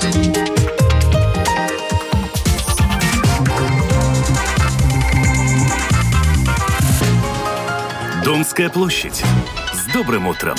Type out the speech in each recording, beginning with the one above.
Домская площадь. С добрым утром!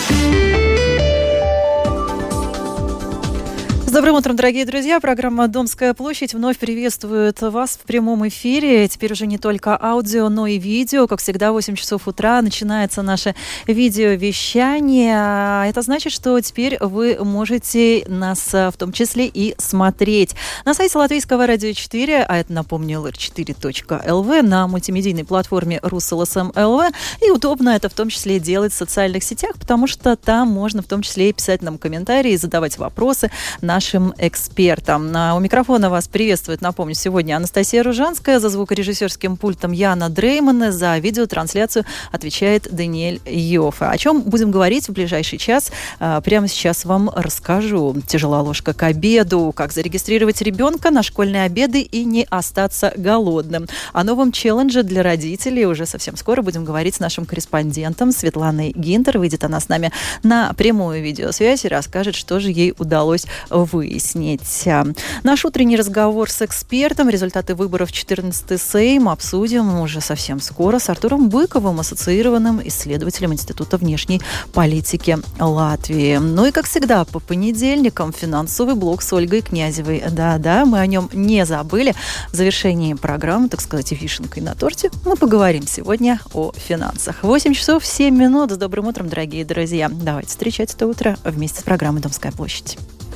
С добрым утром, дорогие друзья. Программа «Домская площадь» вновь приветствует вас в прямом эфире. Теперь уже не только аудио, но и видео. Как всегда, в 8 часов утра начинается наше видеовещание. Это значит, что теперь вы можете нас в том числе и смотреть. На сайте Латвийского радио 4, а это, напомню, lr4.lv, на мультимедийной платформе RusLSM.lv. И удобно это в том числе делать в социальных сетях, потому что там можно в том числе и писать нам комментарии, задавать вопросы нашим экспертам. У микрофона вас приветствует, напомню, сегодня Анастасия Ружанская, за звукорежиссерским пультом Яна Дреймана, за видеотрансляцию отвечает Даниэль Йоффе. О чем будем говорить в ближайший час, прямо сейчас вам расскажу. Тяжела ложка к обеду, как зарегистрировать ребенка на школьные обеды и не остаться голодным. О новом челлендже для родителей уже совсем скоро будем говорить с нашим корреспондентом Светланой Гинтер. Выйдет она с нами на прямую видеосвязь и расскажет, что же ей удалось выяснить. Наш утренний разговор с экспертом, результаты выборов 14-й Сейм обсудим уже совсем скоро с Артуром Быковым, ассоциированным исследователем Института внешней политики Латвии. Ну и, как всегда, по понедельникам финансовый блок с Ольгой Князевой. Да-да, мы о нем не забыли. В завершении программы, так сказать, вишенкой на торте, мы поговорим сегодня о финансах. 8 часов 7 минут. С добрым утром, дорогие друзья. Давайте встречать это утро вместе с программой «Домская площадь».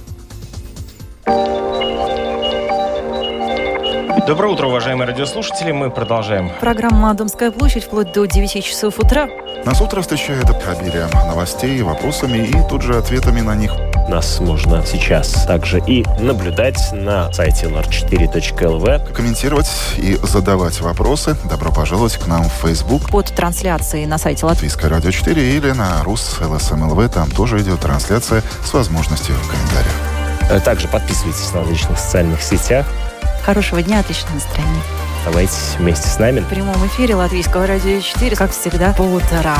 Доброе утро, уважаемые радиослушатели. Мы продолжаем. Программа «Домская площадь» вплоть до 9 часов утра. Нас утро встречает обилие новостей, вопросами и тут же ответами на них. Нас можно сейчас также и наблюдать на сайте lr4.lv. Комментировать и задавать вопросы. Добро пожаловать к нам в Facebook. Под трансляцией на сайте Латвийское радио 4 или на RusLSM.lv. Там тоже идет трансляция с возможностью комментариев. Также подписывайтесь на различных социальных сетях. Хорошего дня, отличного настроения. Оставайтесь вместе с нами. В прямом эфире Латвийского радио 4, как всегда, по утрам.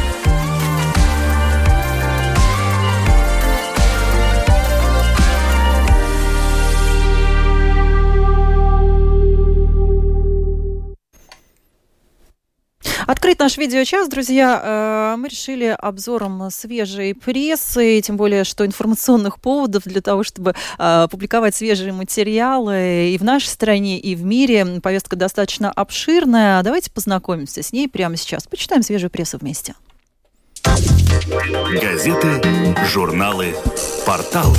Открыть наш видеочас, друзья, мы решили обзором свежей прессы, тем более, что информационных поводов для того, чтобы публиковать свежие материалы и в нашей стране, и в мире. Повестка достаточно обширная. Давайте познакомимся с ней прямо сейчас. Почитаем свежую прессу вместе. Газеты, журналы, порталы.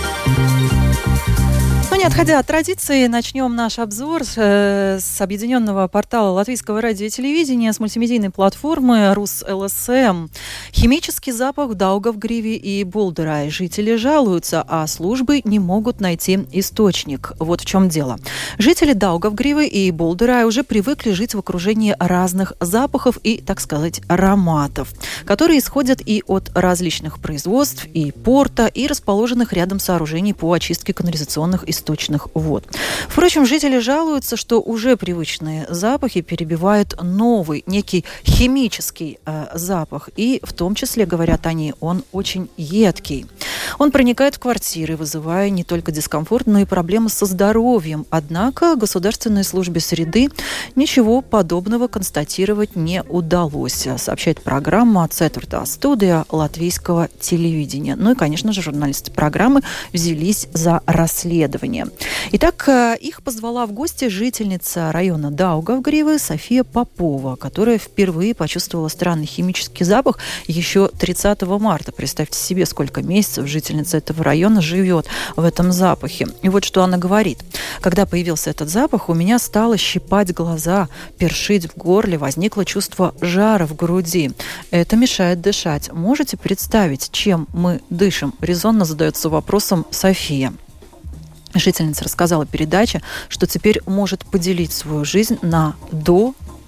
Но не отходя от традиции, начнем наш обзор с объединенного портала Латвийского радио и телевидения, с мультимедийной платформы RusLSM. Химический запах в Даугавгриве и Булдерае. Жители жалуются, а службы не могут найти источник. Вот в чем дело. Жители Даугавгривы и Булдерае уже привыкли жить в окружении разных запахов и, так сказать, ароматов, которые исходят и от различных производств, и порта, и расположенных рядом сооружений по очистке канализационных источных вод. Впрочем, жители жалуются, что уже привычные запахи перебивают новый, некий химический запах. И в том числе, говорят они, он очень едкий. Он проникает в квартиры, вызывая не только дискомфорт, но и проблемы со здоровьем. Однако Государственной службе среды ничего подобного констатировать не удалось, сообщает программа «Цетвертā студия» латвийского телевидения. Ну и, конечно же, журналисты программы взялись за расследование. Итак, их позвала в гости жительница района Даугавгривы София Попова, которая впервые почувствовала странный химический запах еще 30 марта. Представьте себе, сколько месяцев жительница этого района живет в этом запахе. И вот что она говорит. Когда появился этот запах, у меня стало щипать глаза, першить в горле, возникло чувство жара в груди. Это мешает дышать. Можете представить, чем мы дышим? Резонно задается вопросом София. Жительница рассказала передаче, что теперь может поделить свою жизнь на до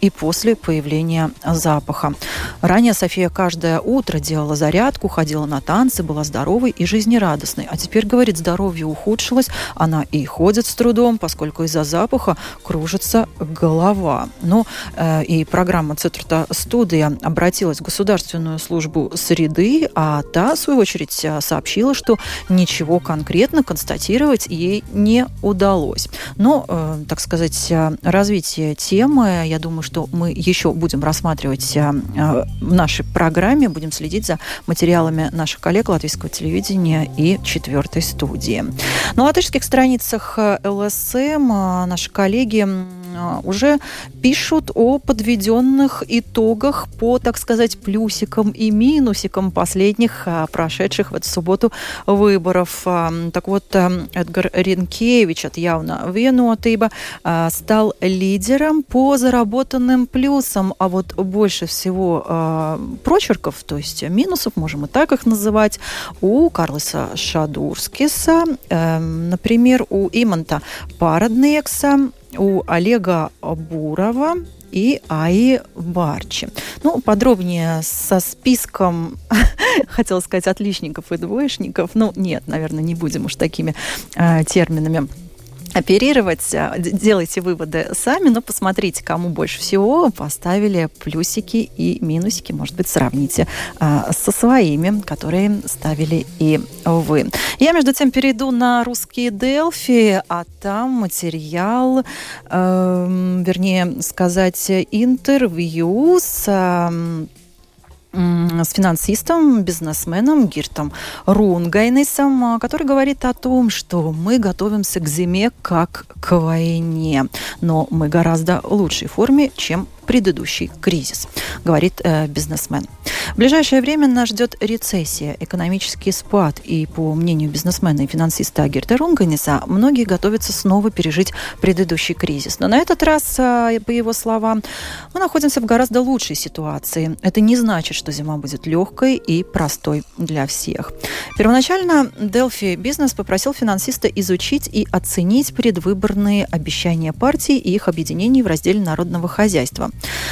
и после появления запаха. Ранее София каждое утро делала зарядку, ходила на танцы, была здоровой и жизнерадостной. А теперь, говорит, здоровье ухудшилось, она и ходит с трудом, поскольку из-за запаха кружится голова. Ну, и программа «Цитрута студия» обратилась в Государственную службу среды, а та, в свою очередь, сообщила, что ничего конкретно констатировать ей не удалось. Но, так сказать, развитие темы, я думаю, что мы еще будем рассматривать в нашей программе, будем следить за материалами наших коллег Латвийского телевидения и четвертой студии. На латышских страницах ЛСМ наши коллеги уже пишут о подведенных итогах по, так сказать, плюсикам и минусикам последних прошедших в эту субботу выборов. Так вот, Эдгар Ринкевич от Явна Венуатыба стал лидером по заработанным плюсам, а вот больше всего прочерков, то есть минусов, можем и так их называть, у Карлиса Шадурскиса, например, у Иманта Параднекса, у Олега Бурова и Аи Барчи. Ну, подробнее со списком, хотела сказать, отличников и двоечников. Ну, нет, наверное, не будем уж такими терминами оперировать. Делайте выводы сами, но посмотрите, кому больше всего поставили плюсики и минусики. Может быть, сравните со своими, которые ставили и вы. Я, между тем, перейду на русские Делфи, а там материал, вернее сказать, интервью с финансистом, бизнесменом Гиртом Рунгайнисом, который говорит о том, что мы готовимся к зиме как к войне, но мы гораздо лучшей форме, чем предыдущий кризис, говорит бизнесмен. В ближайшее время нас ждет рецессия, экономический спад, и, по мнению бизнесмена и финансиста Гирта Рунгайниса, многие готовятся снова пережить предыдущий кризис. Но на этот раз, по его словам, мы находимся в гораздо лучшей ситуации. Это не значит, что зима будет легкой и простой для всех. Первоначально Delphi Business попросил финансиста изучить и оценить предвыборные обещания партий и их объединений в разделе народного хозяйства.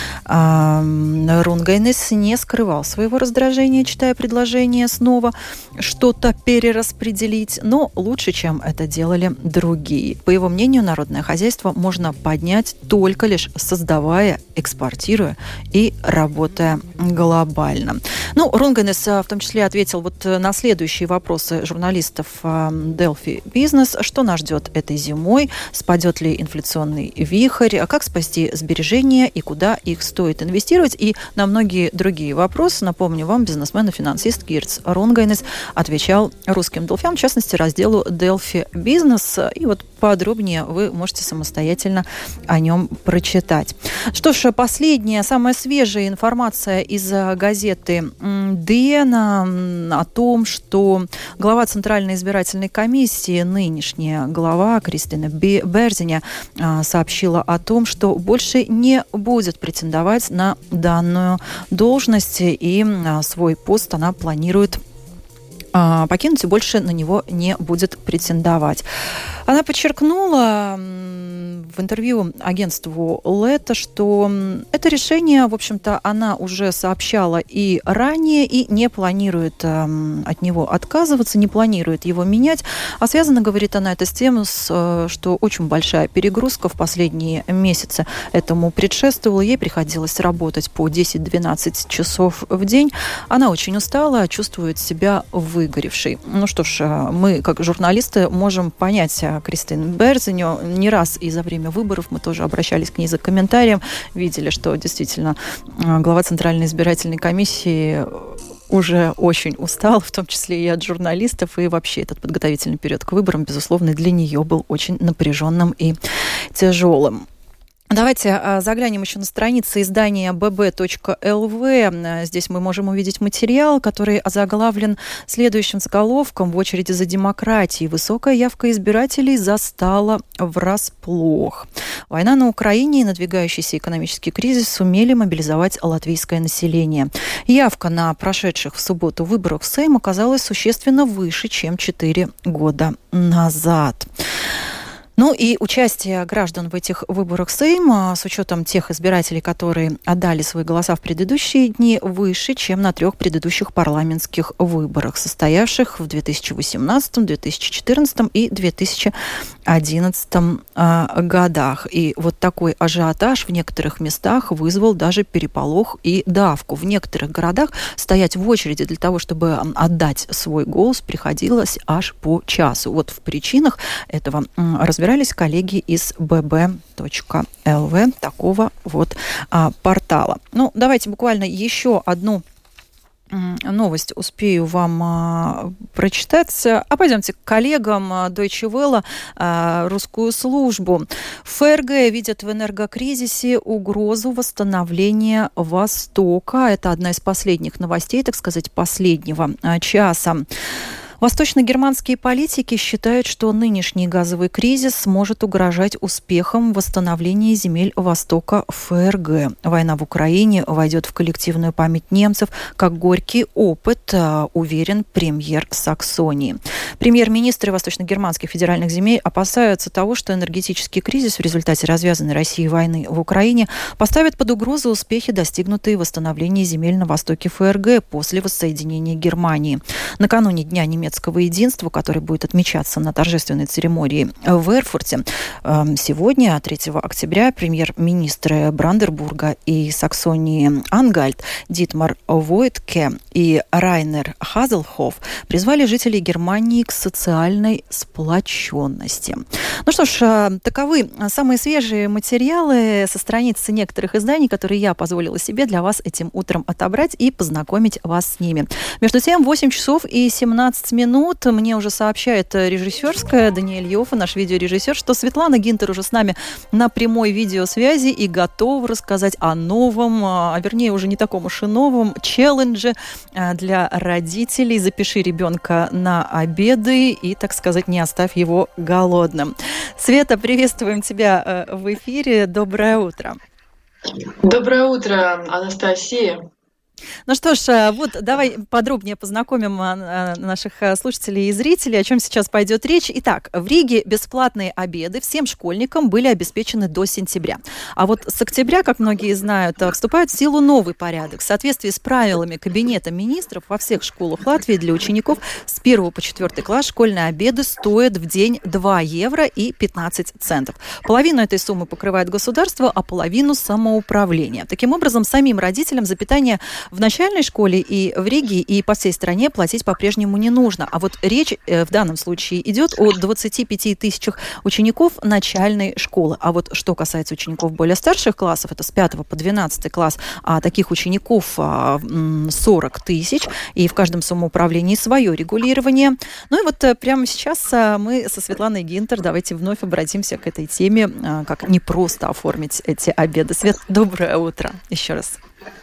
Рунгайнис не скрывал своего раздражения, читая предложение снова что-то перераспределить, но лучше, чем это делали другие. По его мнению, народное хозяйство можно поднять только лишь создавая, экспортируя и работая глобально. Ну, Рунгайнис в том числе ответил вот на следующие вопросы журналистов Delphi Business. Что нас ждет этой зимой? Спадет ли инфляционный вихрь? Как спасти сбережения и куда их стоит инвестировать? И на многие другие вопросы, напомню вам, бизнесмен и финансист Гиртс Рунгайнис отвечал русским Делфям, в частности, разделу Delphi Business. И вот подробнее вы можете самостоятельно о нем прочитать. Что ж, последняя, самая свежая информация из газеты Диена о том, что глава Центральной избирательной комиссии, нынешняя глава Кристина Берзиня, сообщила о том, что больше не будет претендовать на данную должность, и свой пост она планирует покинуть и больше на него не будет претендовать. Она подчеркнула в интервью агентству Лето, что это решение, в общем-то, она уже сообщала и ранее, и не планирует от него отказываться, не планирует его менять. А связано, говорит она, это с тем, что очень большая перегрузка в последние месяцы этому предшествовала. Ей приходилось работать по 10-12 часов в день. Она очень устала, чувствует себя выгоревшей. Ну что ж, мы, как журналисты, можем понять Кристину Берзиню. Не раз и за время выборов мы тоже обращались к ней за комментарием, видели, что действительно глава Центральной избирательной комиссии уже очень устал, в том числе и от журналистов, и вообще этот подготовительный период к выборам, безусловно, для нее был очень напряженным и тяжелым. Давайте заглянем еще на страницы издания bb.lv. Здесь мы можем увидеть материал, который озаглавлен следующим заголовком: «В очереди за демократией высокая явка избирателей застала врасплох». Война на Украине и надвигающийся экономический кризис сумели мобилизовать латвийское население. Явка на прошедших в субботу выборах в Сейм оказалась существенно выше, чем 4 года назад. Ну и участие граждан в этих выборах Сейм, с учетом тех избирателей, которые отдали свои голоса в предыдущие дни, выше, чем на 3 предыдущих парламентских выборах, состоявших в 2018, 2014 и 2011 годах. И вот такой ажиотаж в некоторых местах вызвал даже переполох и давку. В некоторых городах стоять в очереди для того, чтобы отдать свой голос, приходилось аж по часу. Вот в причинах этого разбирались коллеги из bb.lv, такого вот портала. Ну, давайте буквально еще одну новость успею вам прочитать. А пойдемте к коллегам Deutsche Welle, русскую службу. ФРГ видят в энергокризисе угрозу восстановления Востока. Это одна из последних новостей, так сказать, последнего часа. Восточно-германские политики считают, что нынешний газовый кризис может угрожать успехам восстановления земель Востока ФРГ. Война в Украине войдет в коллективную память немцев как горький опыт, уверен премьер Саксонии. Премьер-министры восточно-германских федеральных земель опасаются того, что энергетический кризис в результате развязанной Россией войны в Украине поставит под угрозу успехи, достигнутые в восстановлении земель на востоке ФРГ после воссоединения Германии. Накануне Дня немецкого единства, который будет отмечаться на торжественной церемонии в Эрфурте. Сегодня, 3 октября, премьер-министры Бранденбурга и Саксонии-Ангальт Дитмар Войтке и Райнер Хазелхоф призвали жителей Германии к социальной сплоченности. Ну что ж, таковы самые свежие материалы со страницы некоторых изданий, которые я позволила себе для вас этим утром отобрать и познакомить вас с ними. Между тем, 8 часов и 17 минут. Мне уже сообщает режиссерская Даниэль Йоффе, наш видеорежиссер, что Светлана Гинтер уже с нами на прямой видеосвязи и готова рассказать о новом, вернее, уже не таком уж и новом челлендже для родителей. Запиши ребенка на обеды и, так сказать, не оставь его голодным. Света, приветствуем тебя в эфире. Доброе утро. Доброе утро, Анастасия. Ну что ж, вот давай подробнее познакомим наших слушателей и зрителей, о чем сейчас пойдет речь. Итак, в Риге бесплатные обеды всем школьникам были обеспечены до сентября. А вот с октября, как многие знают, вступает в силу новый порядок. В соответствии с правилами Кабинета министров во всех школах Латвии для учеников с 1 по 4 класс школьные обеды стоят в день 2 евро и 15 центов. Половину этой суммы покрывает государство, а половину самоуправление. Таким образом, самим родителям за питание в начальной школе и в Риге, и по всей стране платить по-прежнему не нужно. А вот речь в данном случае идет о 25 тысячах учеников начальной школы. А вот что касается учеников более старших классов, это с 5 по 12 класс, а таких учеников 40 тысяч, и в каждом самоуправлении свое регулирование. Ну и вот прямо сейчас мы со Светланой Гинтер давайте вновь обратимся к этой теме, как не просто оформить эти обеды. Свет, доброе утро еще раз.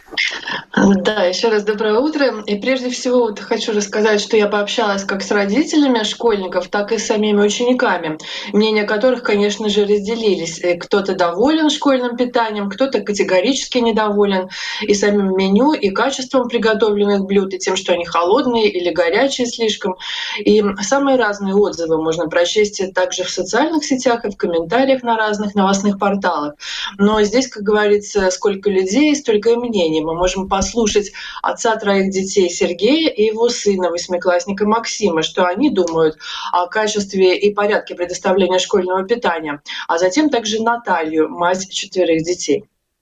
Да, еще раз доброе утро. И прежде всего вот хочу рассказать, что я пообщалась как с родителями школьников, так и с самими учениками, мнения которых, конечно же, разделились. Кто-то доволен школьным питанием, кто-то категорически недоволен и самим меню, и качеством приготовленных блюд, и тем, что они холодные или горячие слишком. И самые разные отзывы можно прочесть также в социальных сетях и в комментариях на разных новостных порталах. Но здесь, как говорится, сколько людей, столько и мнений. Мы можем послушать отца 3 детей Сергея и его сына, 8-классника Максима, что они думают о качестве и порядке предоставления школьного питания, а затем также Наталью, мать 4 детей.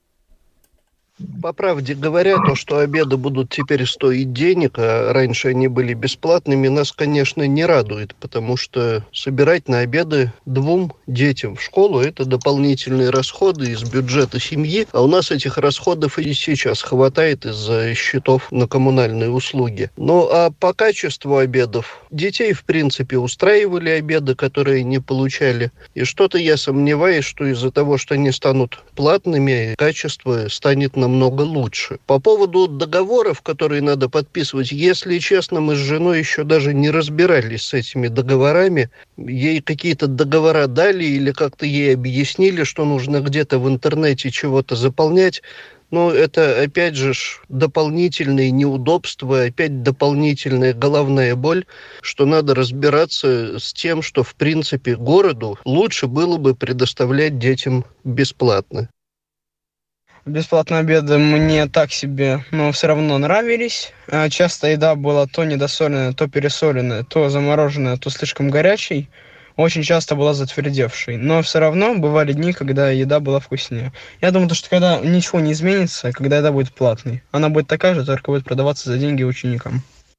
По правде говоря, то, что обеды будут теперь стоить денег, а раньше они были бесплатными, нас, конечно, не радует, потому что собирать на обеды 2 детям в школу – это дополнительные расходы из бюджета семьи, а у нас этих расходов и сейчас хватает из-за счетов на коммунальные услуги. Ну, а по качеству обедов детей, в принципе, устраивали обеды, которые не получали, и что-то я сомневаюсь, что из-за того, что они станут платными, качество станет намного лучше. По поводу договоров, которые надо подписывать, если честно, мы с женой еще даже не разбирались с этими договорами. Ей какие-то договора дали или как-то ей объяснили, что нужно где-то в интернете чего-то заполнять. Но это, опять же, дополнительные неудобства, опять дополнительная головная боль, что надо разбираться с тем, что, в принципе, городу лучше было бы предоставлять детям бесплатно. Бесплатные обеды мне так себе, но все равно нравились. Часто еда была то недосоленная, то пересоленная, то замороженная, то слишком горячей. Очень часто была затвердевшей. Но все равно бывали дни, когда еда была вкуснее. Я думаю, что когда ничего не изменится, когда еда будет платной, она будет такая же, только будет продаваться за деньги ученикам.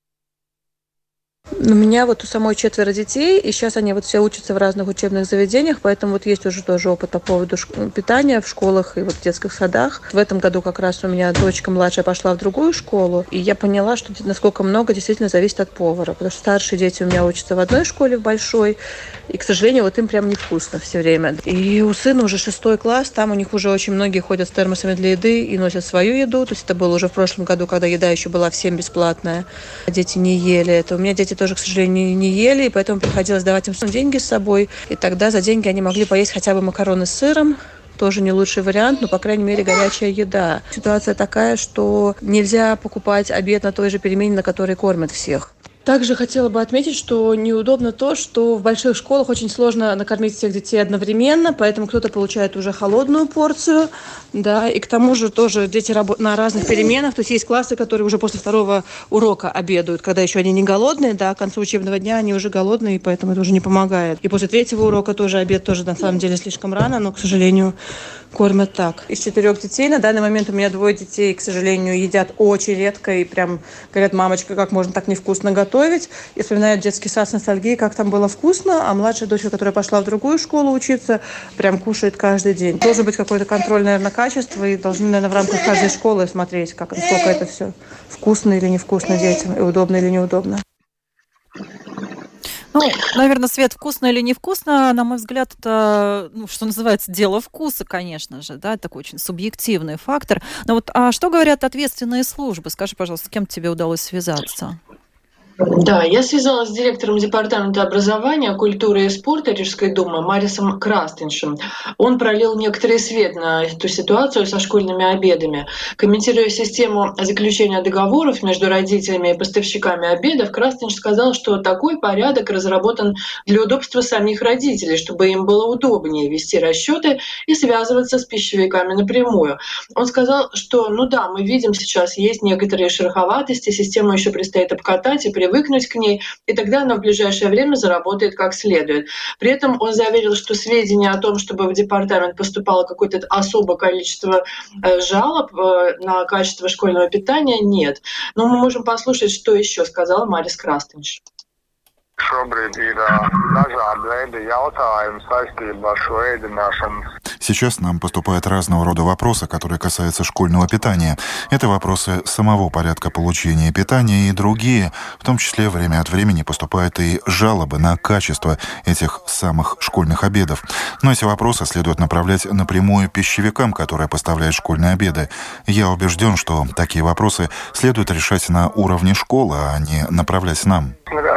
У меня вот у самой 4 детей, и сейчас они вот все учатся в разных учебных заведениях, поэтому вот есть уже тоже опыт по поводу питания в школах и вот в детских садах. В этом году как раз у меня дочка младшая пошла в другую школу, и я поняла, что насколько много действительно зависит от повара, потому что старшие дети у меня учатся в одной школе, в большой, и, к сожалению, вот им прям невкусно все время. И у сына уже 6 класс, там у них уже очень многие ходят с термосами для еды и носят свою еду, то есть это было уже в прошлом году, когда еда еще была всем бесплатная, дети не ели это. У меня дети тоже, к сожалению, не ели, и поэтому приходилось давать им деньги с собой. И тогда за деньги они могли поесть хотя бы макароны с сыром. Тоже не лучший вариант, но, по крайней мере, горячая еда. Ситуация такая, что нельзя покупать обед на той же перемене, на которой кормят всех. Также хотела бы отметить, что неудобно то, что в больших школах очень сложно накормить всех детей одновременно, поэтому кто-то получает уже холодную порцию, да, и к тому же тоже дети работают на разных переменах, то есть есть классы, которые уже после 2-го урока обедают, когда еще они не голодные, да, к концу учебного дня они уже голодные, и поэтому это уже не помогает. И после 3-го урока тоже обед тоже на самом деле слишком рано, но, к сожалению, кормят так. Из 4 детей на данный момент у меня 2 детей, к сожалению, едят очень редко и прям говорят: мамочка, как можно так невкусно готовить? И вспоминают детский сад с ностальгией, как там было вкусно, а младшая дочка, которая пошла в другую школу учиться, прям кушает каждый день. Должен быть какой-то контроль, наверное, качества, и должны, наверное, в рамках каждой школы смотреть, насколько это все вкусно или невкусно детям, и удобно или неудобно. Ну, наверное, Свет, вкусно или невкусно, на мой взгляд, это, что называется, дело вкуса, конечно же, да, такой очень субъективный фактор. Но вот, а что говорят ответственные службы? Скажи, пожалуйста, с кем тебе удалось связаться? Да, я связалась с директором департамента образования, культуры и спорта Рижской думы Марисом Крастиншем. Он пролил некоторый свет на эту ситуацию со школьными обедами. Комментируя систему заключения договоров между родителями и поставщиками обедов, Крастинш сказал, что такой порядок разработан для удобства самих родителей, чтобы им было удобнее вести расчеты и связываться с пищевиками напрямую. Он сказал, что, мы видим сейчас, есть некоторые шероховатости, систему еще предстоит обкатать и привыкнуть к ней, и тогда она в ближайшее время заработает как следует. При этом он заверил, что сведения о том, чтобы в департамент поступало какое-то особое количество жалоб на качество школьного питания, нет. Но мы можем послушать, что еще сказал Марис Крастинш. Сейчас нам поступают разного рода вопросы, которые касаются школьного питания. Это вопросы самого порядка получения питания и другие. В том числе время от времени поступают и жалобы на качество этих самых школьных обедов. Но эти вопросы следует направлять напрямую пищевикам, которые поставляют школьные обеды. Я убежден, что такие вопросы следует решать на уровне школы, а не направлять нам.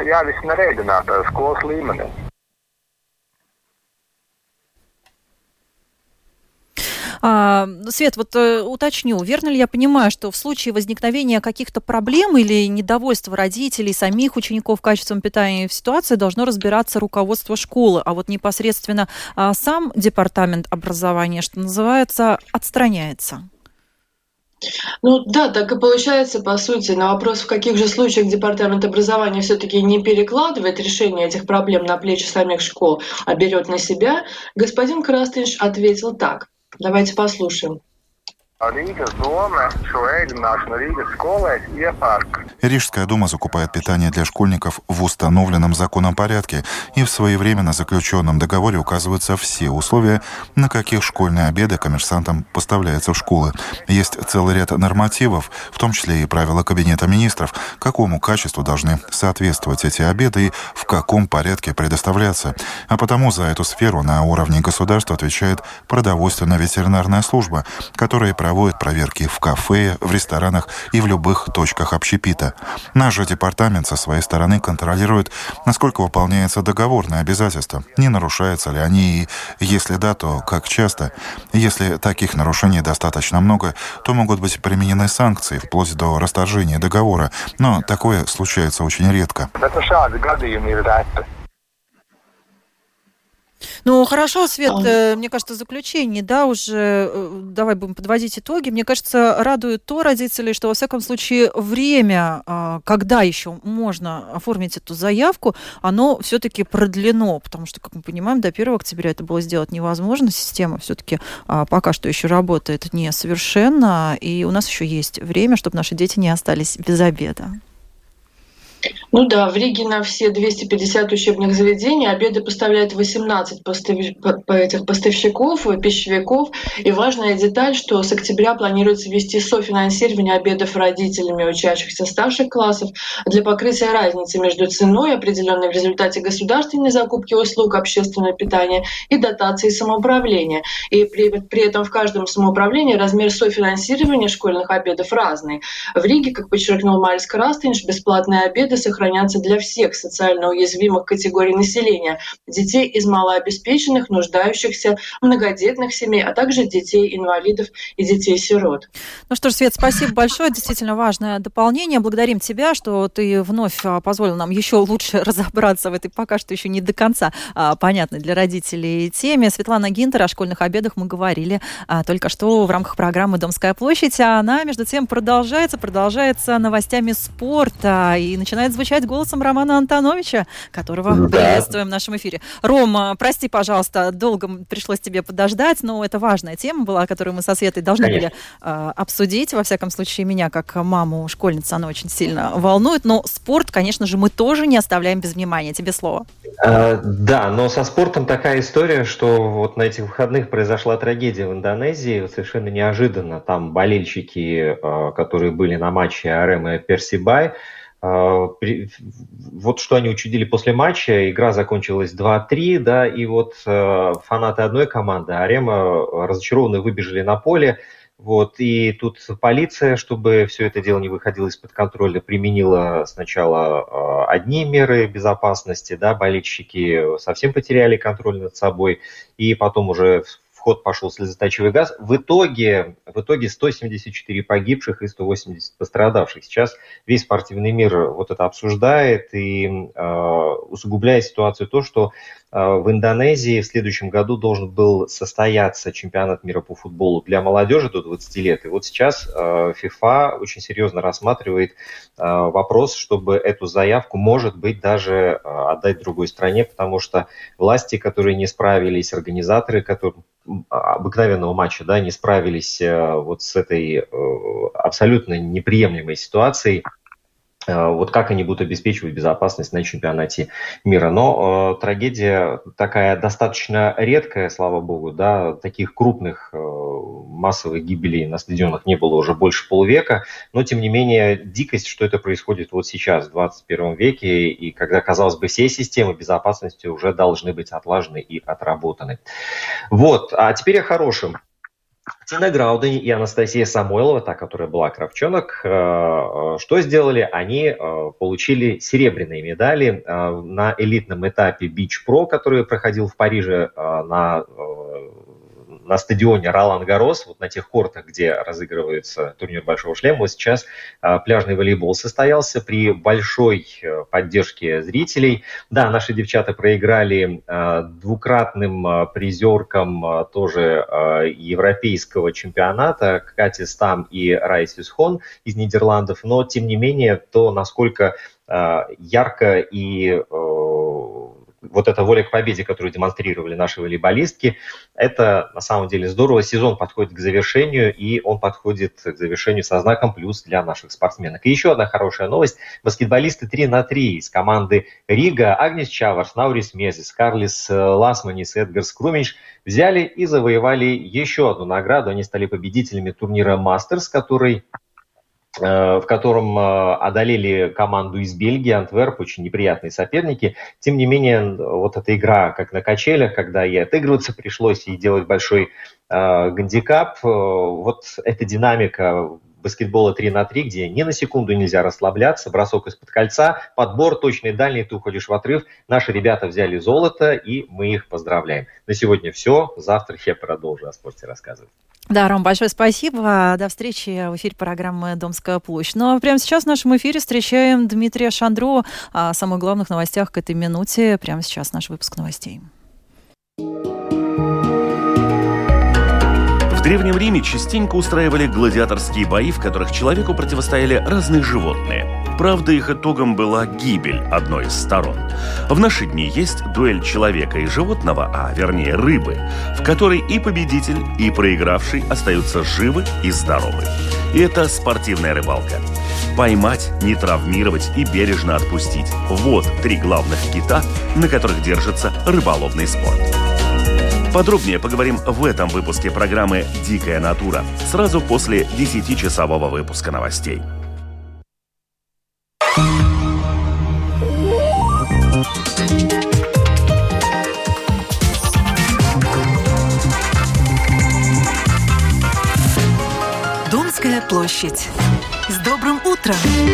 Свет, вот уточню, верно ли я понимаю, что в случае возникновения каких-то проблем или недовольства родителей, самих учеников качеством питания в ситуации должно разбираться руководство школы, а вот непосредственно сам департамент образования, что называется, отстраняется? Так и получается, по сути. На вопрос, в каких же случаях департамент образования все-таки не перекладывает решение этих проблем на плечи самих школ, а берет на себя, господин Крастинш ответил так. Давайте послушаем. Рижская дума закупает питание для школьников в установленном законом порядке, и в своевременно заключенном договоре указываются все условия, на каких школьные обеды коммерсантам поставляются в школы. Есть целый ряд нормативов, в том числе и правила Кабинета министров, какому качеству должны соответствовать эти обеды и в каком порядке предоставляться. А потому за эту сферу на уровне государства отвечает продовольственно-ветеринарная служба, которая проводит проверки в кафе, в ресторанах и в любых точках общепита. Наш же департамент со своей стороны контролирует, насколько выполняется договорные обязательства, не нарушаются ли они, и если да, то как часто. Если таких нарушений достаточно много, то могут быть применены санкции, вплоть до расторжения договора, но такое случается очень редко. Ну, хорошо, Свет, мне кажется, в заключении, да, уже давай будем подводить итоги. Мне кажется, радует то родителей, что, во всяком случае, время, когда еще можно оформить эту заявку, оно все-таки продлено, потому что, как мы понимаем, до 1 октября это было сделать невозможно. Система все-таки пока что еще работает несовершенно, и у нас еще есть время, чтобы наши дети не остались без обеда. Ну да, в Риге на все 250 учебных заведений обеды поставляют 18 поставщиков, пищевиков. И важная деталь, что с октября планируется ввести софинансирование обедов родителями учащихся старших классов для покрытия разницы между ценой, определенной в результате государственной закупки услуг общественного питания, и дотацией самоуправления. И при этом в каждом самоуправлении размер софинансирования школьных обедов разный. В Риге, как подчеркнул Марис Крастинш, бесплатные обеды сохранятся для всех социально уязвимых категорий населения: детей из малообеспеченных, нуждающихся, многодетных семей, а также детей-инвалидов и детей-сирот. Ну что ж, Свет, спасибо большое. Действительно важное дополнение. Благодарим тебя, что ты вновь позволил нам еще лучше разобраться в этой пока что еще не до конца понятной для родителей теме. Светлана Гинтер, о школьных обедах мы говорили только что в рамках программы «Домская площадь». А она, между тем, продолжается новостями спорта. И начинает звучать голосом Романа Антоновича, которого приветствуем в нашем эфире. Ром, прости, пожалуйста, долго пришлось тебе подождать, но это важная тема была, которую мы со Светой должны были обсудить. Во всяком случае, меня, как маму школьницы, она очень сильно волнует. Но спорт, конечно же, мы тоже не оставляем без внимания. Тебе слово. Да, но со спортом такая история, что вот на этих выходных произошла трагедия в Индонезии, совершенно неожиданно. Там болельщики, которые были на матче АРМ и Персибай, вот что они учудили после матча. Игра закончилась 2-3, да, и вот фанаты одной команды, Арема, разочарованные выбежали на поле. Вот, и тут полиция, чтобы все это дело не выходило из-под контроля, применила сначала одни меры безопасности, да, болельщики совсем потеряли контроль над собой, и потом уже в ход пошел слезоточивый газ. В итоге 174 погибших и 180 пострадавших. Сейчас весь спортивный мир вот это обсуждает и усугубляет ситуацию то, что в Индонезии в следующем году должен был состояться чемпионат мира по футболу для молодежи до 20 лет. И вот сейчас ФИФА очень серьезно рассматривает вопрос, чтобы эту заявку, может быть, даже отдать другой стране, потому что власти, которые не справились, организаторы, которые обыкновенного матча, да, не справились вот с этой абсолютно неприемлемой ситуацией. Вот как они будут обеспечивать безопасность на чемпионате мира. Но трагедия такая достаточно редкая, слава богу, да, таких крупных массовых гибелей на стадионах не было уже больше полувека, но тем не менее дикость, что это происходит вот сейчас, в 21 веке, и когда, казалось бы, все системы безопасности уже должны быть отлажены и отработаны. Вот, а теперь о хорошем. Тина Грауден и Анастасия Самойлова, та, которая была кравчонок, что сделали? Они получили серебряные медали на элитном этапе Beach Pro, который проходил в Париже на стадионе Ролан-Гаррос, вот на тех кортах, где разыгрывается турнир Большого шлема. Вот сейчас пляжный волейбол состоялся при большой поддержке зрителей. Да, наши девчата проиграли двукратным призеркам тоже европейского чемпионата Кате Стам и Райсис Хон из Нидерландов, но тем не менее то, насколько ярко и вот эта воля к победе, которую демонстрировали наши волейболистки, это на самом деле здорово. Сезон подходит к завершению, и он подходит к завершению со знаком плюс для наших спортсменок. И еще одна хорошая новость. Баскетболисты 3-3 из команды Рига, Агнес Чаварс, Наурис Мезис, Карлис Ласманис, Эдгарс Крумич взяли и завоевали еще одну награду. Они стали победителями турнира Мастерс, который в котором одолели команду из Бельгии, Антверп, очень неприятные соперники. Тем не менее, вот эта игра, как на качелях, когда и отыгрываться пришлось, и делать большой гандикап, вот эта динамика баскетбола 3-3, где ни на секунду нельзя расслабляться, бросок из-под кольца, подбор, точный дальний, ты уходишь в отрыв. Наши ребята взяли золото, и мы их поздравляем. На сегодня все. Завтра я продолжу о спорте рассказывать. Да, Ром, большое спасибо. До встречи в эфире программы «Домская площадь». Ну а прямо сейчас в нашем эфире встречаем Дмитрия Шандро о самых главных новостях к этой минуте. Прямо сейчас наш выпуск новостей. В Древнем Риме частенько устраивали гладиаторские бои, в которых человеку противостояли разные животные. Правда, их итогом была гибель одной из сторон. В наши дни есть дуэль человека и животного, а вернее рыбы, в которой и победитель, и проигравший остаются живы и здоровы. И это спортивная рыбалка. Поймать, не травмировать и бережно отпустить – вот 3 главных кита, на которых держится рыболовный спорт. Подробнее поговорим в этом выпуске программы «Дикая натура» сразу после 10-часового выпуска новостей. Домская площадь. С добрым утром!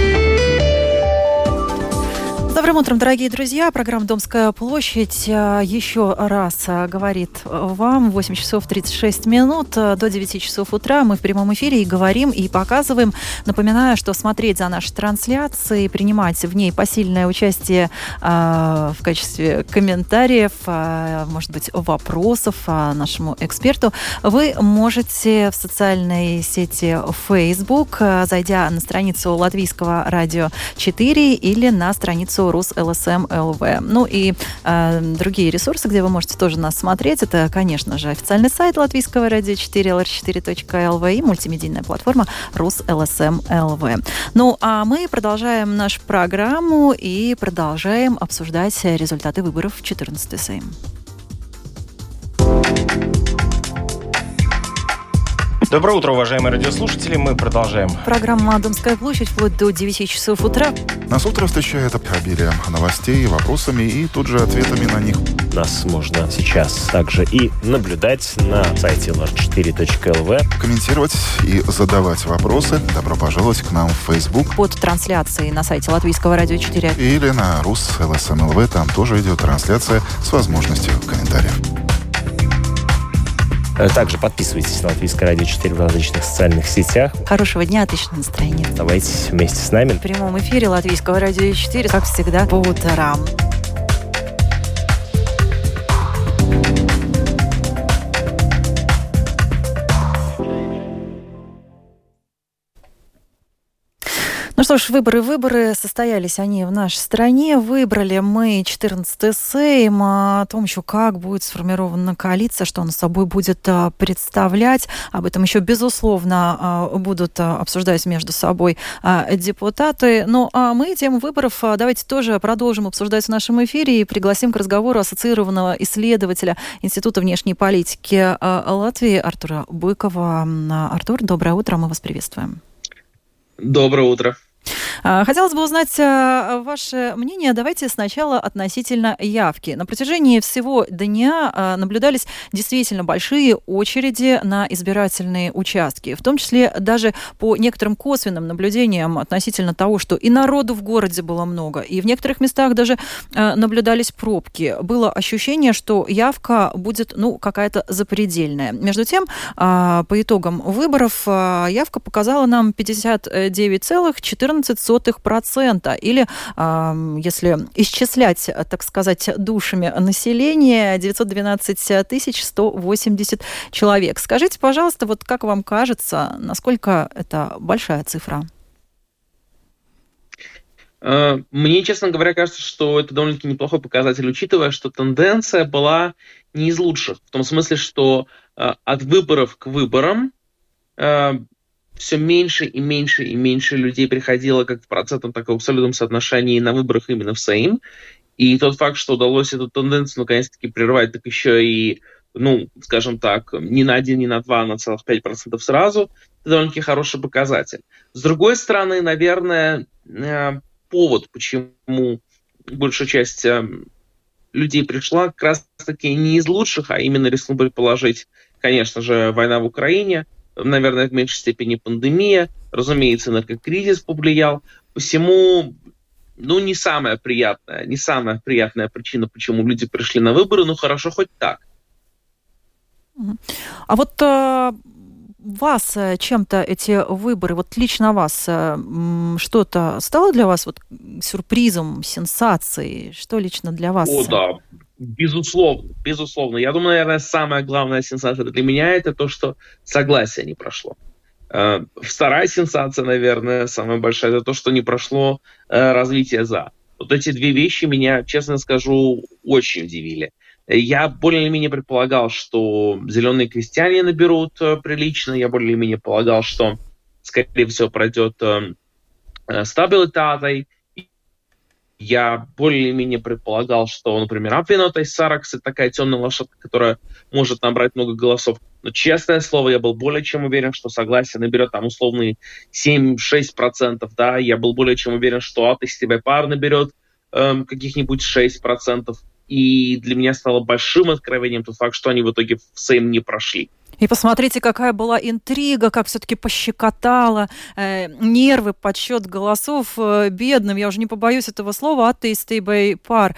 Добрым утром, дорогие друзья. Программа «Домская площадь» еще раз говорит вам 8 часов 36 минут до 9 часов утра. Мы в прямом эфире и говорим, и показываем. Напоминаю, что смотреть за нашей трансляцией, принимать в ней посильное участие в качестве комментариев, может быть, вопросов нашему эксперту, вы можете в социальной сети Facebook, зайдя на страницу Латвийского радио 4 или на страницу РусЛСМ ЛВ. Ну и другие ресурсы, где вы можете тоже нас смотреть, это, конечно же, официальный сайт Латвийского радио 4, lr4.lv, и мультимедийная платформа РусЛСМ ЛВ. Ну, а мы продолжаем нашу программу и продолжаем обсуждать результаты выборов в 14-й Сейм. Доброе утро, уважаемые радиослушатели. Мы продолжаем. Программа «Домская площадь» вплоть до 9 часов утра. Нас утро встречает обилием новостей, вопросами и тут же ответами на них. Нас можно сейчас также и наблюдать на сайте lr4.lv. Комментировать и задавать вопросы. Добро пожаловать к нам в Facebook. Под трансляцией на сайте Латвийского радио 4. Или на РусЛСМ ЛВ. Там тоже идет трансляция с возможностью комментариев. Также подписывайтесь на Латвийское радио 4 в различных социальных сетях. Хорошего дня, отличного настроения. Оставайтесь вместе с нами. В прямом эфире Латвийского радио 4, как всегда, по утрам. Ну что ж, выборы состоялись они в нашей стране. Выбрали мы 14-й Сейм. О том еще, как будет сформирована коалиция, что она собой будет представлять. Об этом еще, безусловно, будут обсуждать между собой депутаты. Ну, а мы тему выборов давайте тоже продолжим обсуждать в нашем эфире и пригласим к разговору ассоциированного исследователя Института внешней политики Латвии Артура Быкова. Артур, доброе утро, мы вас приветствуем. Доброе утро. Хотелось бы узнать ваше мнение. Давайте сначала относительно явки. На протяжении всего дня наблюдались действительно большие очереди на избирательные участки, в том числе даже по некоторым косвенным наблюдениям относительно того, что и народу в городе было много, и в некоторых местах даже наблюдались пробки. Было ощущение, что явка будет, какая-то запредельная. Между тем, по итогам выборов явка показала нам 59,14%, или, если исчислять, так сказать, душами населения, 912 180 человек. Скажите, пожалуйста, вот как вам кажется, насколько это большая цифра? Мне, честно говоря, кажется, что это довольно-таки неплохой показатель, учитывая, что тенденция была не из лучших. В том смысле, что от выборов к выборам все меньше и меньше и меньше людей приходило как в процентном, так и в абсолютном соотношении на выборах именно в Сейм. И тот факт, что удалось эту тенденцию наконец-таки прервать, так еще и, скажем так, не на 1, не на 2, а на целых 5% сразу, это довольно-таки хороший показатель. С другой стороны, наверное, повод, почему большая часть людей пришла, как раз-таки не из лучших, а именно, рискну предположить, конечно же, война в Украине, наверное, в меньшей степени пандемия, разумеется, наркокризис повлиял. Посему, не самая приятная причина, почему люди пришли на выборы, но хорошо хоть так. А вот вас чем-то эти выборы, вот лично вас, что-то стало для вас вот сюрпризом, сенсацией? Что лично для вас? О, да, безусловно. Я думаю, наверное, самая главная сенсация для меня это то, что согласие не прошло. Вторая сенсация, наверное, самая большая, это то, что не прошло развитие «за». Вот эти две вещи меня, честно скажу, очень удивили. Я более-менее предполагал, что зеленые крестьяне наберут прилично. Я более-менее полагал, что, скорее всего, пройдет стабилитатой. Я более-менее предполагал, что, например, Apvienotais Saraksts — это такая темная лошадка, которая может набрать много голосов. Но, честное слово, я был более чем уверен, что согласие наберет там условные 7-6%. Да? Я был более чем уверен, что Ateistībā Pār наберет каких-нибудь 6%. И для меня стало большим откровением тот факт, что они в итоге в Сейм не прошли. И посмотрите, какая была интрига, как все-таки пощекотала нервы, подсчет голосов бедным, я уже не побоюсь этого слова, Ateistībā Pār.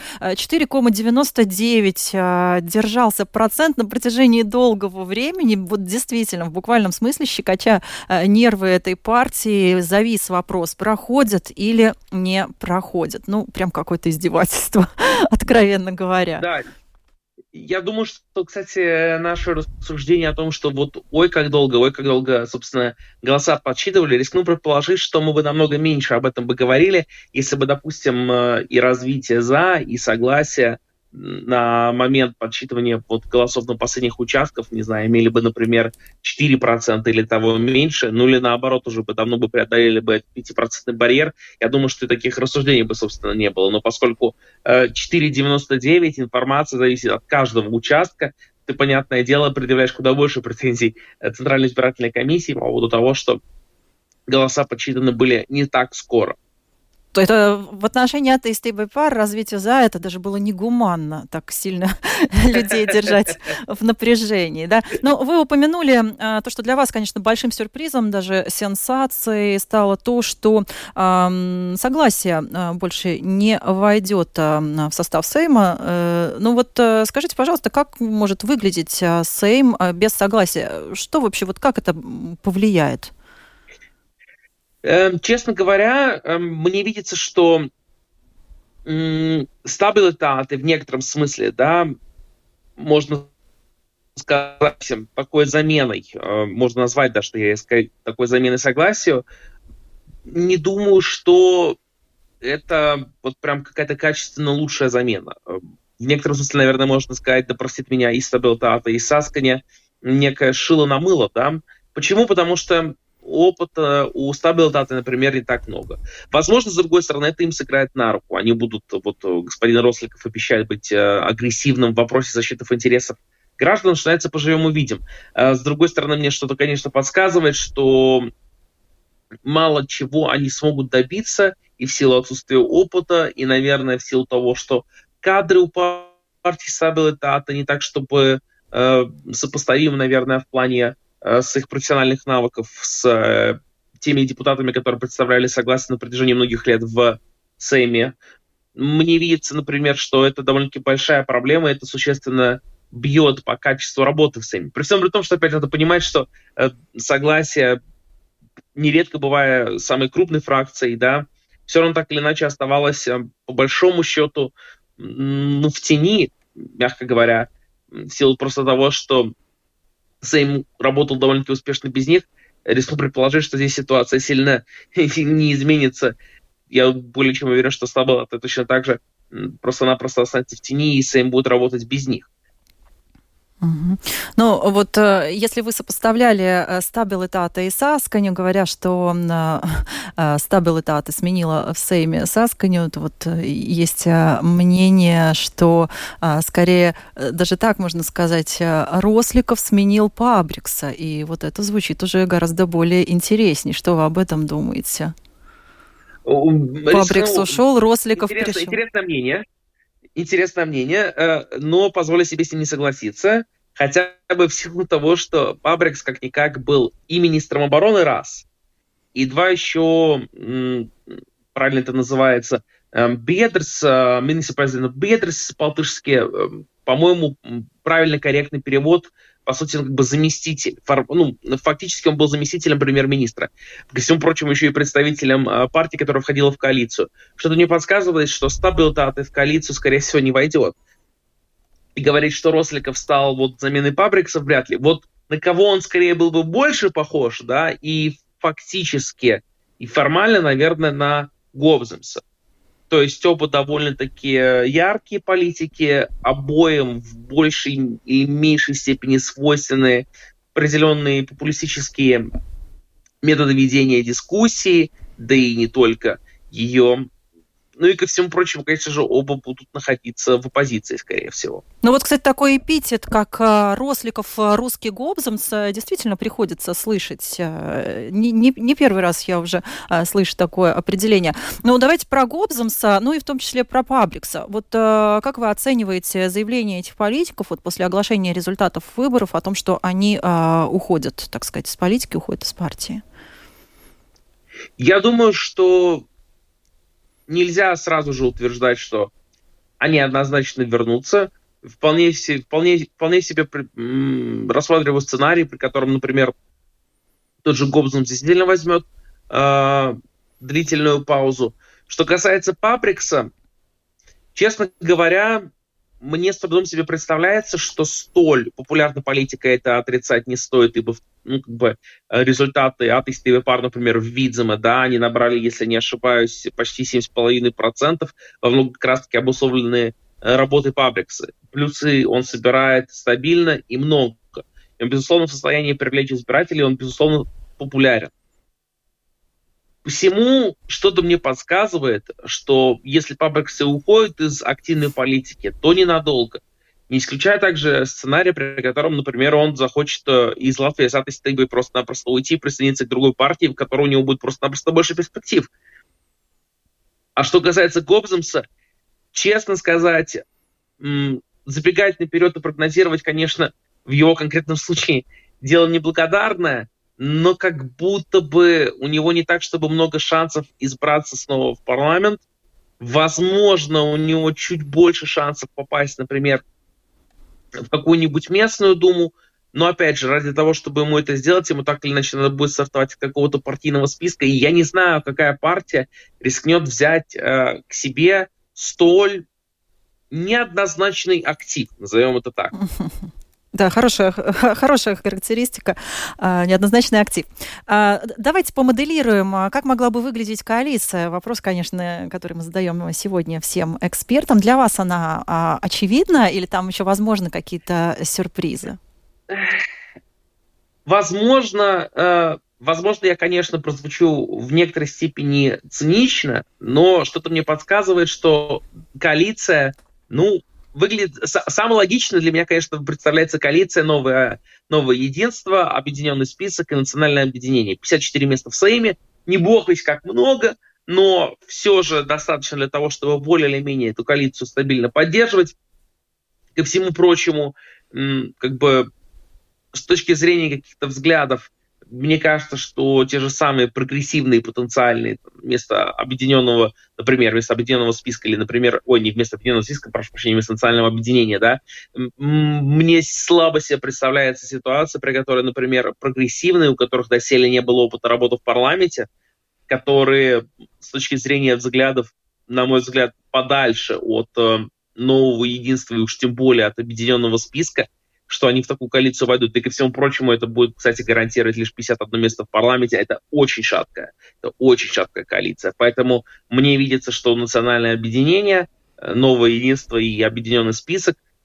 4,99 держался процент на протяжении долгого времени, вот действительно, в буквальном смысле, щекоча нервы этой партии, завис вопрос, проходят или не проходят. Прям какое-то издевательство, откровенно говоря. Да. Я думаю, что, кстати, наше рассуждение о том, что вот ой, как долго, собственно, голоса подсчитывали, рискну предположить, что мы бы намного меньше об этом бы говорили, если бы, допустим, и развитие «за», и согласие на момент подсчитывания голосов на последних участках, не знаю, имели бы, например, 4% или того меньше, или наоборот, уже бы давно бы преодолели бы этот 5% барьер. Я думаю, что и таких рассуждений бы, собственно, не было. Но поскольку 4,99 информация зависит от каждого участка, ты, понятное дело, предъявляешь куда больше претензий Центральной избирательной комиссии по поводу того, что голоса подсчитаны были не так скоро. То это в отношении Ateistībā Pār развитие «за» это даже было негуманно так сильно людей держать в напряжении. Да? Но вы упомянули то, что для вас, конечно, большим сюрпризом, даже сенсацией стало то, что согласие больше не войдет в состав Сейма. Скажите, пожалуйста, как может выглядеть Сейм без согласия? Что вообще, как это повлияет? Честно говоря, мне видится, что стабилитаты в некотором смысле, да, можно сказать, такой заменой, можно назвать, да, что я сказать, такой заменой согласию. Не думаю, что это прям какая-то качественно лучшая замена. В некотором смысле, наверное, можно сказать, да простит меня и стабилитата, и саскания, некое шило на мыло, да. Почему? Потому что опыта у стабилитаты, например, не так много. Возможно, с другой стороны, это им сыграет на руку. Они будут, господин Росликов обещает быть агрессивным в вопросе защиты интересов граждан, что это поживем увидим. С другой стороны, мне что-то, конечно, подсказывает, что мало чего они смогут добиться и в силу отсутствия опыта, и, наверное, в силу того, что кадры у партии стабилитата не так, чтобы сопоставимы, наверное, в плане с их профессиональных навыков, с теми депутатами, которые представляли согласие на протяжении многих лет в Сейме. Мне видится, например, что это довольно-таки большая проблема, это существенно бьет по качеству работы в Сейме. При всем при том, что, опять, надо понимать, что согласие, нередко бывая самой крупной фракцией, да, все равно так или иначе оставалось, по большому счету, в тени, мягко говоря, в силу просто того, что Сейм работал довольно-таки успешно без них. Рискну предположить, что здесь ситуация сильно не изменится. Я более чем уверен, что стабилитаты точно так же просто-напросто останется в тени, и Сейм будет работать без них. Угу. Ну, вот если вы сопоставляли стабилитата и Сасканю, говоря, что стабилитата сменила в Сейме Сасканю, то вот есть мнение, что скорее, даже так можно сказать, Росликов сменил Пабрикса, и вот это звучит уже гораздо более интереснее. Что вы об этом думаете? Пабрикс ушел, Росликов пришел. Интересное мнение, но позволю себе с ним не согласиться, хотя бы в силу того, что Пабрикс как-никак был и министром обороны раз, и два еще, правильно это называется, Бедрс, министр-президент Бедрс по-латышски, по-моему, правильно корректный перевод, по сути, он как бы заместитель. Фактически он был заместителем премьер-министра. Ко всему прочему, еще и представителем партии, которая входила в коалицию. Что-то мне подсказывает, что стабилитат в коалицию, скорее всего, не войдет. И говорить, что Росликов стал вот заменой Пабрикса, вряд ли. Вот на кого он скорее был бы больше похож, да, и фактически, и формально, наверное, на Гобземса. То есть оба довольно-таки яркие политики, обоим в большей или меньшей степени свойственны определенные популистические методы ведения дискуссии, да и не только ее. Ну и ко всему прочему, конечно же, оба будут находиться в оппозиции, скорее всего. Ну вот, кстати, такой эпитет, как Росликов, русский Гобземс, действительно приходится слышать. Не первый раз я уже слышу такое определение. Но давайте про Гобземса, ну и в том числе про Пабрикса. Вот как вы оцениваете заявление этих политиков вот после оглашения результатов выборов о том, что они уходят, так сказать, из политики, уходят из партии? Я думаю, что нельзя сразу же утверждать, что они однозначно вернутся. Вполне себе рассматриваю сценарий, при котором, например, тот же Гобземс действительно возьмет длительную паузу. Что касается Пабрикса, честно говоря, мне с трудом себе представляется, что столь популярна политика это отрицать не стоит, ибо результаты атеистовых пар, например, в Видземе, да, они набрали, если не ошибаюсь, почти 7,5%, во многом как раз-таки обусловленные работой Пабрикса. Плюсы он собирает стабильно и много. Он, безусловно, в состоянии привлечь избирателей, он, безусловно, популярен. Посему что-то мне подсказывает, что если Пабрикс уходит из активной политики, то ненадолго. Не исключая также сценарий, при котором, например, он захочет из Латвии с этой стыгой просто-напросто уйти и присоединиться к другой партии, в которой у него будет просто-напросто больше перспектив. А что касается Гобземса, честно сказать, забегать наперед и прогнозировать, конечно, в его конкретном случае дело неблагодарное, но как будто бы у него не так, чтобы много шансов избраться снова в парламент. Возможно, у него чуть больше шансов попасть, например, в какую-нибудь местную думу, но, опять же, ради того, чтобы ему это сделать, ему так или иначе надо будет стартовать от какого-то партийного списка, и я не знаю, какая партия рискнет взять к себе столь неоднозначный актив, назовем это так. Да, хорошая характеристика, неоднозначный актив. Давайте помоделируем, как могла бы выглядеть коалиция. Вопрос, конечно, который мы задаем сегодня всем экспертам. Для вас она очевидна или там еще возможны какие-то сюрпризы? Возможно, я, конечно, прозвучу в некоторой степени цинично, но что-то мне подсказывает, что коалиция, выглядит... Самое логичное для меня, конечно, представляется коалиция «Новое единство», объединенный список и национальное объединение. 54 места в Сейме, не бог весть как много, но все же достаточно для того, чтобы более или менее эту коалицию стабильно поддерживать. Ко всему прочему, с точки зрения каких-то взглядов, мне кажется, что те же самые прогрессивные потенциальные вместо объединенного списка или, например, вместо объединенного списка, прошу прощения, вместо национального объединения, да, мне слабо себе представляется ситуация, при которой, например, прогрессивные, у которых доселе не было опыта работы в парламенте, которые с точки зрения взглядов, на мой взгляд, подальше от нового единства и уж тем более от объединенного списка, что они в такую коалицию войдут. И ко всему прочему, это будет, кстати, гарантировать лишь 51 место в парламенте. Это очень шаткая коалиция. Поэтому мне видится, что национальное объединение, новое единство и объединенный список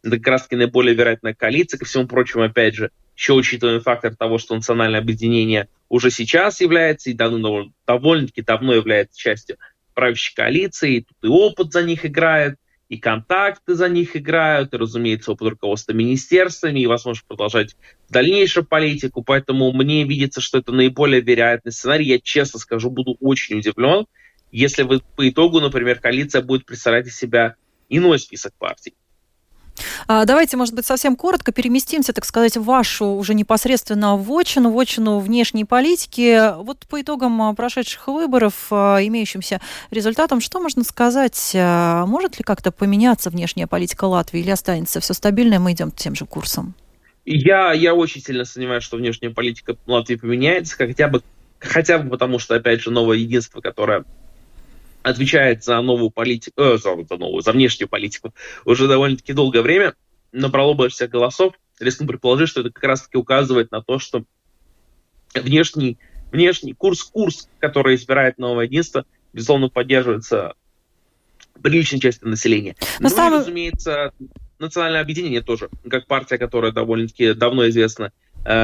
Это как раз-таки наиболее вероятная коалиция. Ко всему прочему, опять же, еще учитываем фактор того, что национальное объединение уже сейчас является и довольно-таки давно является частью правящей коалиции. И тут и опыт за них играет, и контакты за них играют, и, разумеется, опыт руководства министерствами, и возможность продолжать дальнейшую политику. Поэтому мне видится, что это наиболее вероятный сценарий. Я, честно скажу, буду очень удивлен, если по итогу, например, коалиция будет представлять из себя иной список партий. Давайте, может быть, совсем коротко переместимся, так сказать, в вашу уже непосредственно вотчину внешней политики. Вот по итогам прошедших выборов, имеющимся результатом, что можно сказать? Может ли как-то поменяться внешняя политика Латвии или останется все стабильно, и мы идем тем же курсом? Я очень сильно сомневаюсь, что внешняя политика Латвии поменяется, хотя бы потому, что, опять же, новое единство, которое отвечает за новую политику, за внешнюю политику уже довольно-таки долгое время, набрало больше всех голосов. Рискну предположить, что это как раз-таки указывает на то, что внешний курс, который избирает новое единство, безусловно, поддерживается приличной частью населения. И, разумеется, национальное объединение тоже, как партия, которая довольно-таки давно известна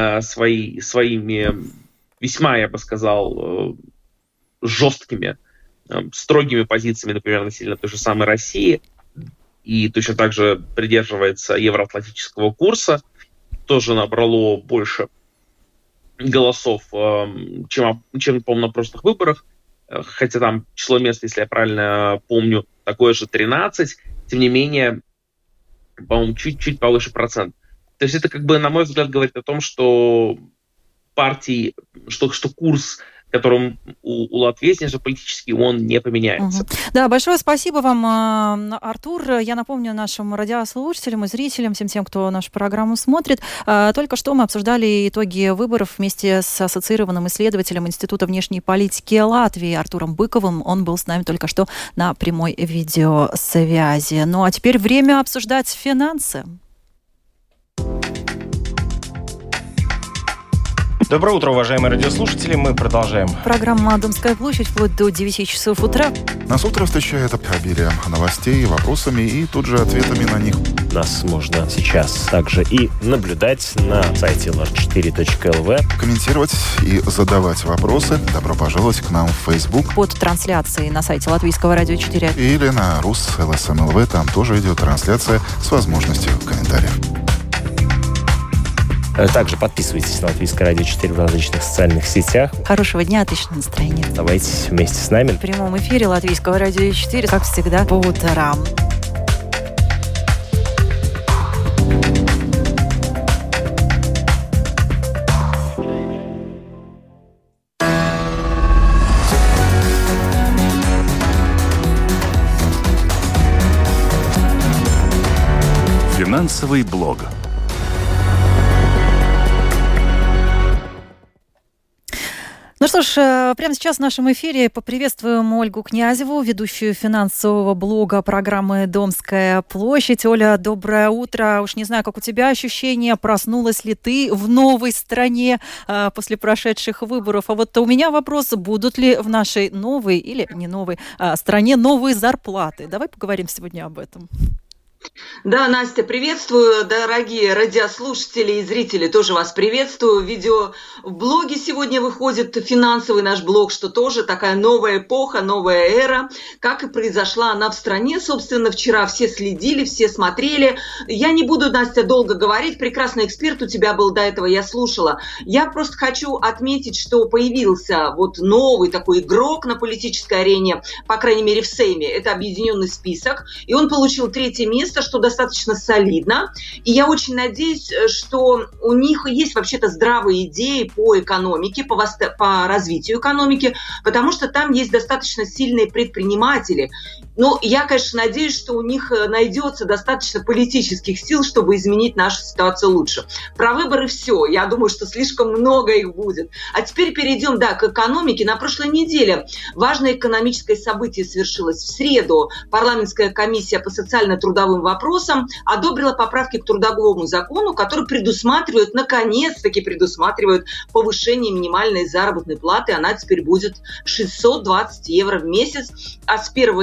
своими весьма, я бы сказал, жесткими, строгими позициями, например, населения той же самой России, и точно так же придерживается евроатлантического курса, тоже набрало больше голосов, чем по-моему, на прошлых выборах, хотя там число мест, если я правильно помню, такое же 13, тем не менее, по-моему, чуть повыше процент. То есть это, на мой взгляд, говорит о том, что партии, что курс, которым у Латвии есть внешнеполитический, он не поменяется. Да, большое спасибо вам, Артур. Я напомню нашим радиослушателям и зрителям, всем тем, кто нашу программу смотрит. Только что мы обсуждали итоги выборов вместе с ассоциированным исследователем Института внешней политики Латвии Артуром Быковым. Он был с нами только что на прямой видеосвязи. Ну а теперь время обсуждать финансы. Доброе утро, уважаемые радиослушатели. Мы продолжаем. Программа «Домская площадь» вплоть до 9 часов утра. Нас утро встречает обилием новостей, вопросами и тут же ответами на них. Нас можно сейчас также и наблюдать на сайте lr4.lv. Комментировать и задавать вопросы. Добро пожаловать к нам в Facebook. Под трансляцией на сайте Латвийского радио 4. Или на Рус ЛСМ.ЛВ. Там тоже идет трансляция с возможностью комментариев. Также подписывайтесь на Латвийское радио 4 в различных социальных сетях. Хорошего дня, отличного настроения. Оставайтесь вместе с нами. В прямом эфире Латвийского радио 4, как всегда, по утрам. Финансовый блог. Ну что ж, прямо сейчас в нашем эфире поприветствуем Ольгу Князеву, ведущую финансового блога программы «Домская площадь». Оля, доброе утро. Уж не знаю, как у тебя ощущения, проснулась ли ты в новой стране после прошедших выборов. А вот у меня вопрос, будут ли в нашей новой или не новой стране новые зарплаты? Давай поговорим сегодня об этом. Да, Настя, приветствую, дорогие радиослушатели и зрители, тоже вас приветствую. Видео в блоге сегодня выходит, финансовый наш блог, что тоже такая новая эпоха, новая эра, как и произошла она в стране. Собственно, вчера все следили, все смотрели. Я не буду, Настя, долго говорить, прекрасный эксперт у тебя был до этого, я слушала. Я просто хочу отметить, что появился вот новый такой игрок на политической арене, по крайней мере в Сейме, это объединенный список, и он получил 3-е место, что достаточно солидно. И я очень надеюсь, что у них есть вообще-то здравые идеи по экономике, по развитию экономики, потому что там есть достаточно сильные предприниматели. Но я, конечно, надеюсь, что у них найдется достаточно политических сил, чтобы изменить нашу ситуацию лучше. Про выборы все. Я думаю, что слишком много их будет. А теперь перейдем, к экономике. На прошлой неделе важное экономическое событие свершилось. В среду парламентская комиссия по социально-трудовым вопросам одобрила поправки к трудовому закону, которые предусматривают, наконец-таки предусматривают повышение минимальной заработной платы. Она теперь будет 620 евро в месяц. А с 1 января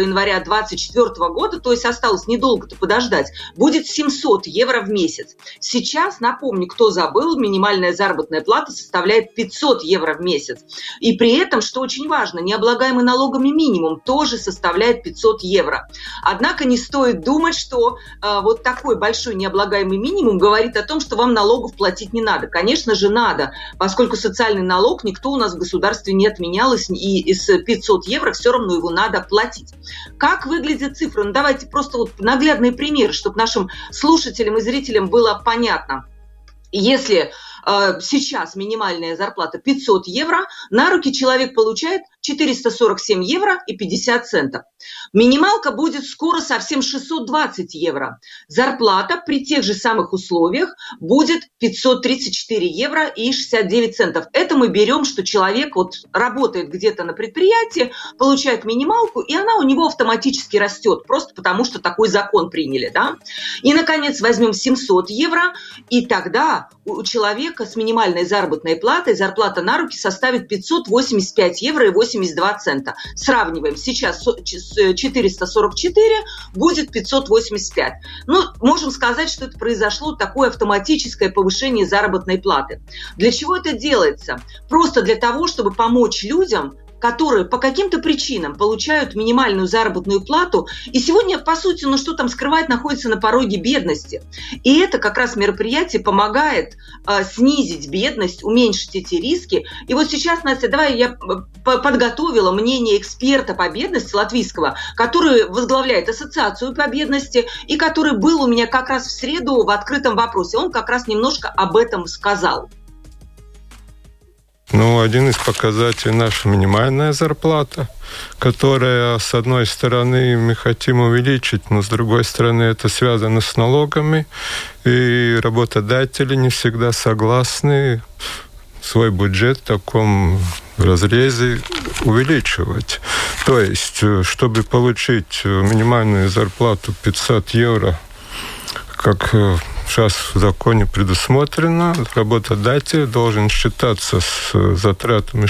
2024 года, то есть осталось недолго-то подождать, будет 700 евро в месяц. Сейчас, напомню, кто забыл, минимальная заработная плата составляет 500 евро в месяц. И при этом, что очень важно, необлагаемый налогами минимум тоже составляет 500 евро. Однако не стоит думать, что вот такой большой необлагаемый минимум говорит о том, что вам налогов платить не надо. Конечно же, надо, поскольку социальный налог никто у нас в государстве не отменял, и из 500 евро все равно его надо платить. Как выглядят цифры? Ну, давайте просто вот наглядные примеры, чтобы нашим слушателям и зрителям было понятно. Если сейчас минимальная зарплата 500 евро, на руки человек получает 447 евро и 50 центов. Минималка будет скоро совсем 620 евро. Зарплата при тех же самых условиях будет 534 евро и 69 центов. Это мы берем, что человек вот работает где-то на предприятии, получает минималку, и она у него автоматически растет, просто потому что такой закон приняли. Да? И, наконец, возьмем 700 евро, и тогда у человека с минимальной заработной платой зарплата на руки составит 585 евро и 82 цента. Сравниваем. Сейчас 444 будет 585. Ну, можем сказать, что это произошло такое автоматическое повышение заработной платы. Для чего это делается? Просто для того, чтобы помочь людям, которые по каким-то причинам получают минимальную заработную плату, и сегодня, по сути, ну что там скрывать, находится на пороге бедности. И это как раз мероприятие помогает снизить бедность, уменьшить эти риски. И вот сейчас, Настя, давай я подготовила мнение эксперта по бедности латвийского, который возглавляет ассоциацию по бедности, и который был у меня как раз в среду в открытом вопросе. Он как раз немножко об этом сказал. Ну, один из показателей наша минимальная зарплата, которая, с одной стороны, мы хотим увеличить, но с другой стороны, это связано с налогами, и работодатели не всегда согласны свой бюджет в таком разрезе увеличивать. То есть, чтобы получить минимальную зарплату 500 евро, как сейчас в законе предусмотрено, работодатель должен считаться с затратами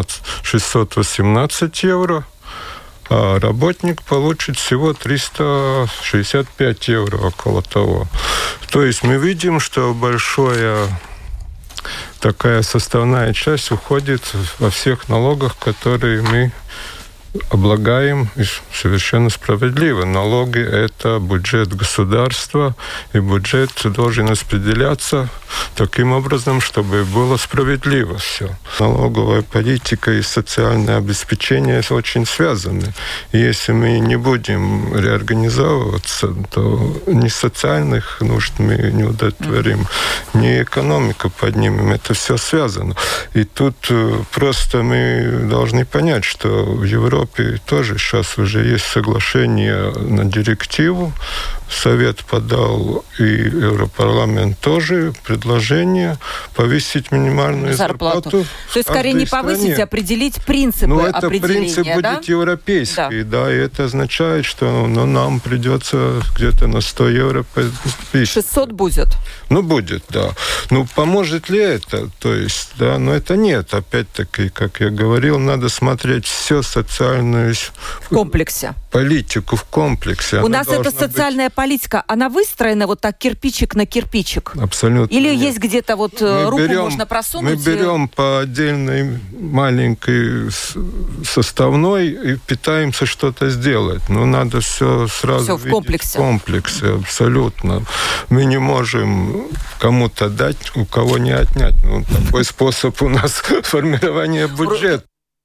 618 евро, а работник получит всего 365 евро, около того. То есть мы видим, что большая такая составная часть уходит во всех налогах, которые мы облагаем, и совершенно справедливо. Налоги – это бюджет государства, и бюджет должен распределяться таким образом, чтобы было справедливо все. Налоговая политика и социальное обеспечение очень связаны. И если мы не будем реорганизовываться, то ни социальных нужд мы не удовлетворим, ни экономику поднимем. Это все связано. И тут просто мы должны понять, что в Европе тоже сейчас уже есть соглашение на директиву. Совет подал, и Европарламент тоже предложение повысить минимальную зарплату. То есть, скорее не повысить, а определить принципы определения. Это принцип будет европейский, да, и это означает, что нам придется где-то на 100 евро повысить. 600 будет? Ну, будет, да. Ну, поможет ли это? То есть, да, но это нет. Опять-таки, как я говорил, надо смотреть все социальную в комплексе. Политику в комплексе. У нас эта социальная политика, она выстроена вот так кирпичик на кирпичик? Абсолютно. Или нет. Есть где-то вот руку можно просунуть? Мы берем по отдельной маленькой составной и пытаемся что-то сделать. Но надо все сразу в комплексе. В комплексе, абсолютно. Мы не можем кому-то дать, у кого не отнять. Ну, такой способ у нас формирования бюджета.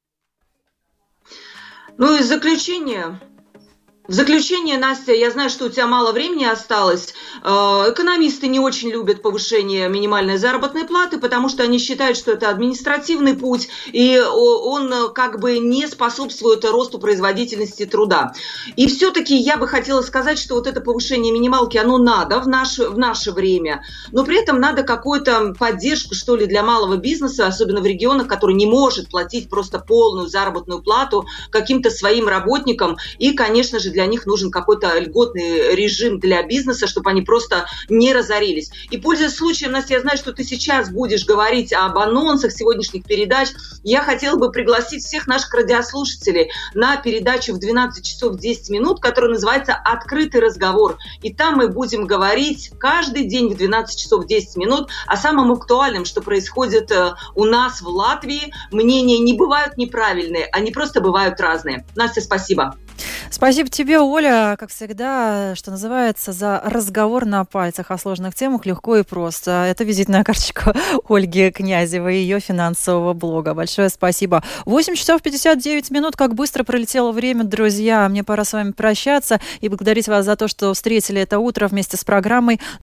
Ну и в заключение, Настя, я знаю, что у тебя мало времени осталось. Экономисты не очень любят повышение минимальной заработной платы, потому что они считают, что это административный путь, и он как бы не способствует росту производительности труда. И все-таки я бы хотела сказать, что вот это повышение минималки, оно надо в наше время, но при этом надо какую-то поддержку, что ли, для малого бизнеса, особенно в регионах, который не может платить просто полную заработную плату каким-то своим работникам, и, конечно же, для для них нужен какой-то льготный режим для бизнеса, чтобы они просто не разорились. И, пользуясь случаем, Настя, я знаю, что ты сейчас будешь говорить об анонсах сегодняшних передач. Я хотела бы пригласить всех наших радиослушателей на передачу в 12 часов 10 минут, которая называется «Открытый разговор». И там мы будем говорить каждый день в 12 часов 10 минут о самом актуальном, что происходит у нас в Латвии. Мнения не бывают неправильные, они просто бывают разные. Настя, спасибо. Спасибо тебе, Оля, как всегда, что называется, за разговор на пальцах о сложных темах легко и просто. Это визитная карточка Ольги Князевой и ее финансового блога. Большое спасибо. 8 часов 59 минут. Как быстро пролетело время, друзья. Мне пора с вами прощаться и благодарить вас за то, что встретили это утро вместе с программой